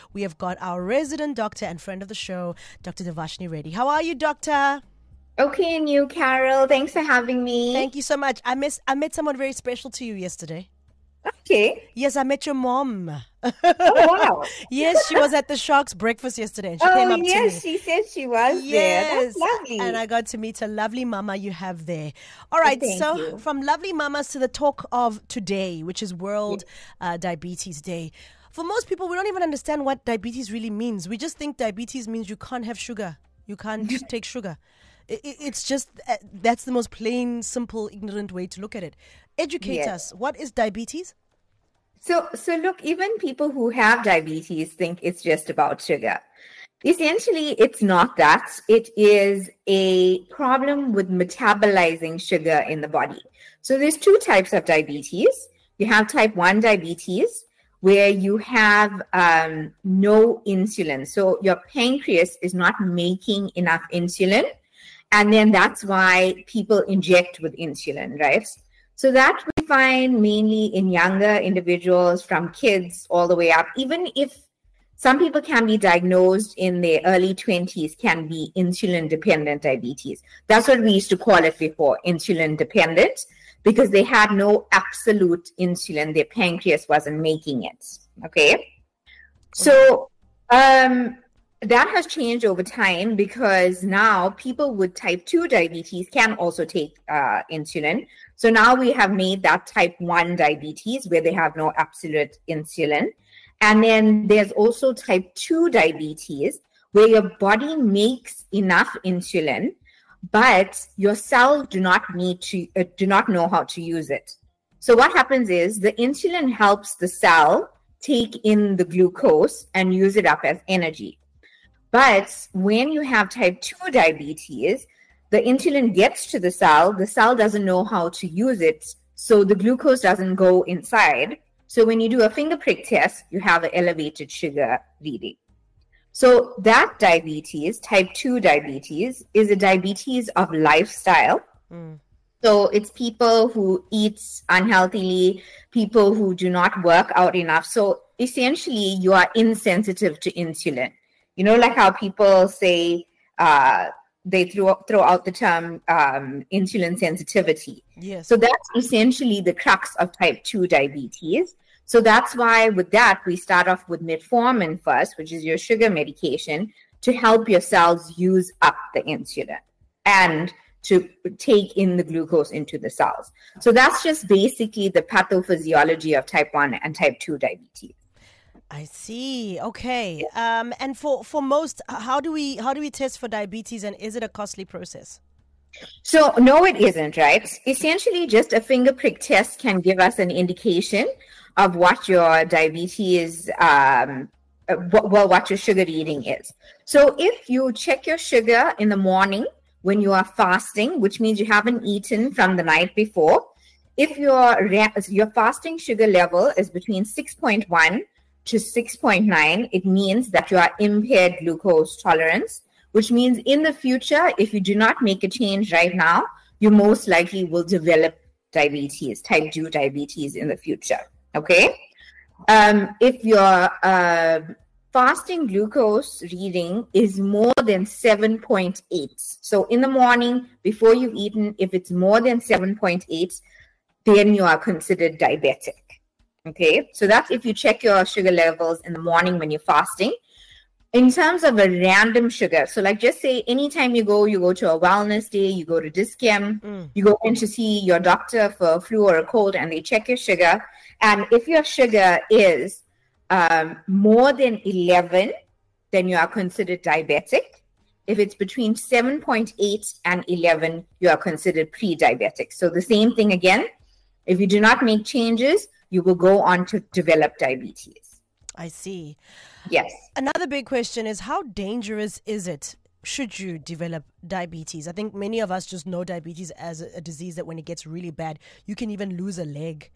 we have got our resident doctor and friend of the show, Dr. Devashni Reddy. How are you, doctor? Okay, and you, Carol. Thanks for having me. Thank you so much. I met someone very special to you yesterday. Okay. Yes, I met your mom. Oh, wow. Yes, she was at the Sharks breakfast yesterday. And she came up to me. Yes, she said she was there. That's lovely. And I got to meet a lovely mama you have there. All right, Thank you. From lovely mamas to the talk of today, which is World Diabetes Day. For most people, we don't even understand what diabetes really means. We just think diabetes means you can't have sugar. You can't take sugar. It's just, that's the most plain, simple, ignorant way to look at it. Educate us. What is diabetes? So look, even people who have diabetes think it's just about sugar. Essentially, it's not that. It is a problem with metabolizing sugar in the body. So there's two types of diabetes. You have type 1 diabetes, where you have no insulin. So your pancreas is not making enough insulin. And then that's why people inject with insulin, right? So that we find mainly in younger individuals, from kids all the way up. Even if some people can be diagnosed in their early 20s, can be insulin-dependent diabetes. That's what we used to call it before, insulin-dependent, because they had no absolute insulin. Their pancreas wasn't making it, okay? So that has changed over time, because now people with type 2 diabetes can also take insulin. So now we have made that type 1 diabetes, where they have no absolute insulin. And then there's also type 2 diabetes, where your body makes enough insulin, but your cells do not know how to use it. So what happens is the insulin helps the cell take in the glucose and use it up as energy. But when you have type 2 diabetes, the insulin gets to the cell doesn't know how to use it, so the glucose doesn't go inside. So when you do a finger prick test, you have an elevated sugar reading. So that diabetes, type 2 diabetes, is a diabetes of lifestyle. So it's people who eat unhealthily, people who do not work out enough. So essentially, you are insensitive to insulin. You know, like how people say they throw out the term insulin sensitivity. Yes. So that's essentially the crux of type 2 diabetes. So that's why with that, we start off with metformin first, which is your sugar medication, to help your cells use up the insulin and to take in the glucose into the cells. So that's just basically the pathophysiology of type 1 and type 2 diabetes. I see. Okay. And for most, how do we test for diabetes, and is it a costly process? So no, it isn't, right? Essentially, just a finger prick test can give us an indication of what your diabetes, what your sugar reading is. So if you check your sugar in the morning when you are fasting, which means you haven't eaten from the night before, if your fasting sugar level is between 6.1 to 6.9, it means that you are impaired glucose tolerance, which means in the future, if you do not make a change right now, you most likely will develop diabetes, type 2 diabetes in the future, okay? If your fasting glucose reading is more than 7.8, so in the morning, before you've eaten, if it's more than 7.8, then you are considered diabetic. Okay, so that's if you check your sugar levels in the morning when you're fasting. In terms of a random sugar, so like just say anytime you go to a wellness day, you go to Dis-Chem, you go in to see your doctor for a flu or a cold, and they check your sugar. And if your sugar is more than 11, then you are considered diabetic. If it's between 7.8 and 11, you are considered pre-diabetic. So the same thing again, if you do not make changes, you will go on to develop diabetes. I see. Yes. Another big question is, how dangerous is it should you develop diabetes? I think many of us just know diabetes as a disease that when it gets really bad, you can even lose a leg.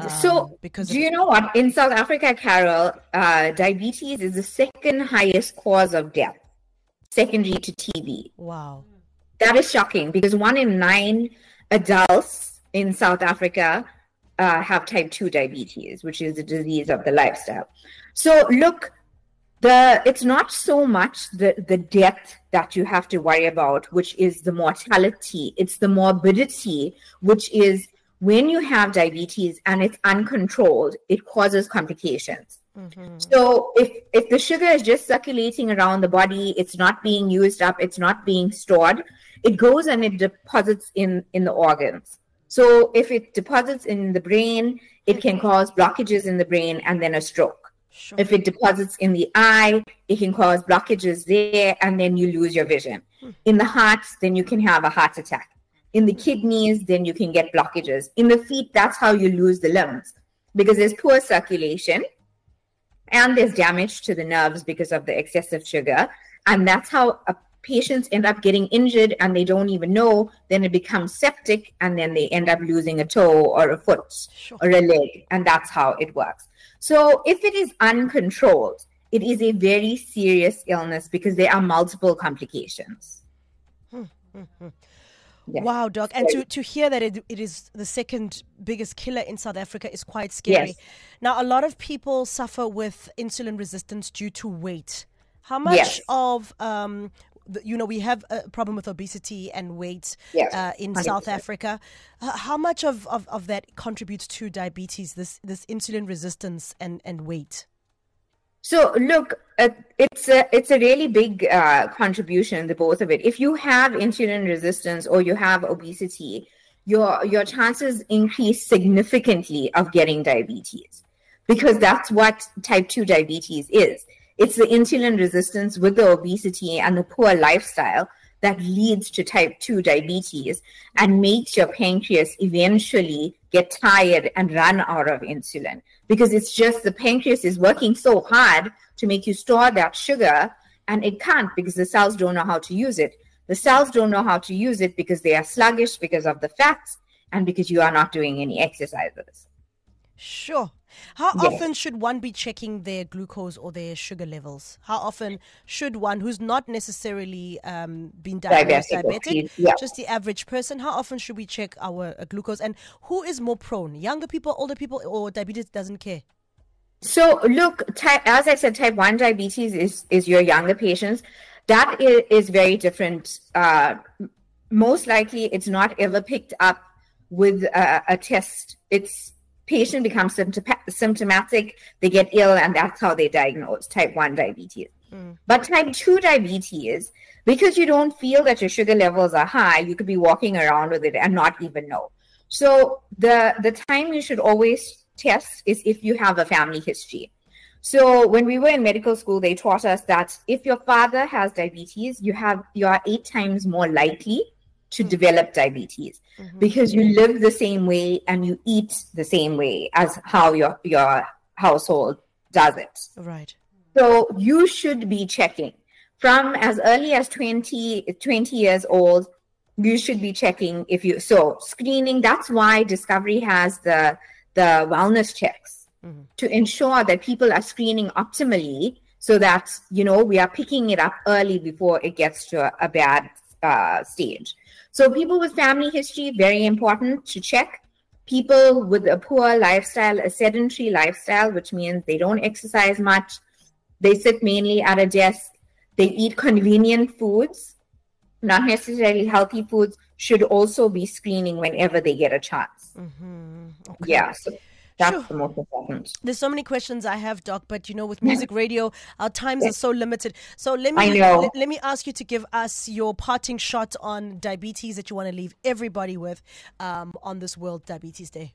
Do you know what? In South Africa, Carol, diabetes is the second highest cause of death, secondary to TB. Wow. That is shocking, because 1 in 9 adults in South Africa have type 2 diabetes, which is a disease of the lifestyle. So look, It's not so much the death that you have to worry about, which is the mortality. It's the morbidity, which is when you have diabetes and it's uncontrolled, it causes complications. Mm-hmm. So if the sugar is just circulating around the body, it's not being used up, it's not being stored, it goes and it deposits in the organs. So if it deposits in the brain, it can cause blockages in the brain and then a stroke. Sure. If it deposits in the eye, it can cause blockages there and then you lose your vision. In the heart, then you can have a heart attack. In the kidneys, then you can get blockages. In the feet, that's how you lose the limbs, because there's poor circulation and there's damage to the nerves because of the excessive sugar. And that's how patients end up getting injured and they don't even know. Then it becomes septic and then they end up losing a toe or a foot or a leg. And that's how it works. So if it is uncontrolled, it is a very serious illness because there are multiple complications. Yes. Wow, Doc. And to hear that it is the second biggest killer in South Africa is quite scary. Yes. Now, a lot of people suffer with insulin resistance due to weight. How much of, we have a problem with obesity and weight in 100%. South Africa. How much of that contributes to diabetes, this insulin resistance and weight? So look, it's a really big contribution, the both of it. If you have insulin resistance or you have obesity, your chances increase significantly of getting diabetes, because that's what type 2 diabetes is. It's the insulin resistance with the obesity and the poor lifestyle that leads to type 2 diabetes and makes your pancreas eventually get tired and run out of insulin, because it's just the pancreas is working so hard to make you store that sugar and it can't, because the cells don't know how to use it. The cells don't know how to use it because they are sluggish because of the fats and because you are not doing any exercises. Sure. How often should one be checking their glucose or their sugar levels? How often should one, who's not necessarily been diabetic, just the average person, how often should we check our glucose? And who is more prone, younger people, older people, or diabetes doesn't care? So look, as I said, type 1 diabetes is your younger patients. That is very different. Most likely it's not ever picked up with a test. Patient becomes symptomatic, they get ill, and that's how they diagnose type 1 diabetes. But type 2 diabetes, because you don't feel that your sugar levels are high, you could be walking around with it and not even know. So the time you should always test is if you have a family history. So when we were in medical school, they taught us that if your father has diabetes, you are 8 times more likely to develop diabetes, because you live the same way and you eat the same way as how your household does it. Right. So you should be checking from as early as 20 years old. You should be checking so screening. That's why Discovery has the wellness checks to ensure that people are screening optimally, so that we are picking it up early before it gets to a bad stage. So people with family history, very important to check. People with a poor lifestyle, a sedentary lifestyle, which means they don't exercise much, they sit mainly at a desk, they eat convenient foods, not necessarily healthy foods, should also be screening whenever they get a chance. Okay. Yeah, so that's the most important. There's so many questions I have, Doc, but with music radio, our times are so limited. So let me ask you to give us your parting shot on diabetes that you want to leave everybody with on this World Diabetes Day.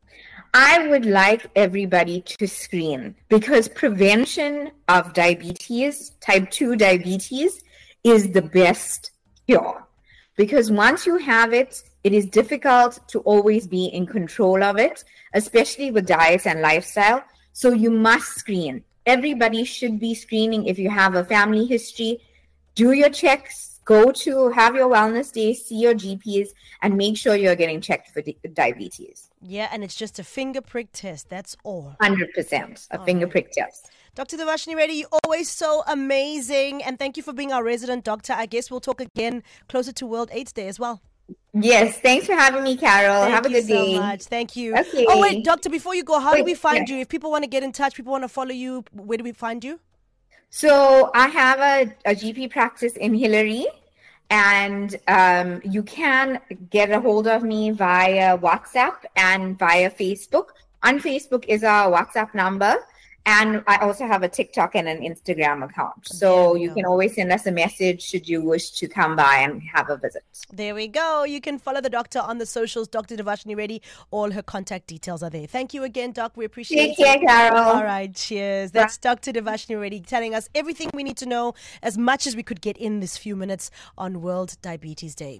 I would like everybody to screen, because prevention of diabetes, type 2 diabetes, is the best cure. Because once you have it, it is difficult to always be in control of it, especially with diet and lifestyle. So you must screen. Everybody should be screening. If you have a family history, do your checks, have your wellness day, see your GPs, and make sure you're getting checked for diabetes. Yeah, and it's just a finger prick test. That's all. 100%. A finger prick test. Dr. Dharshini Reddy, you're always so amazing. And thank you for being our resident doctor. I guess we'll talk again closer to World AIDS Day as well. Yes, thanks for having me, Carol. Have a good day. Thank you so much. Thank you. Okay. Oh, wait, Doctor, before you go, how do we find you? If people want to get in touch, people want to follow you, where do we find you? So I have a GP practice in Hillary, and you can get a hold of me via WhatsApp and via Facebook. On Facebook is our WhatsApp number. And I also have a TikTok and an Instagram account. So you can always send us a message should you wish to come by and have a visit. There we go. You can follow the doctor on the socials, Dr. Devashni Reddy. All her contact details are there. Thank you again, Doc. We appreciate it. Take care, Carol. All right, cheers. That's Dr. Devashni Reddy telling us everything we need to know, as much as we could get in this few minutes on World Diabetes Day.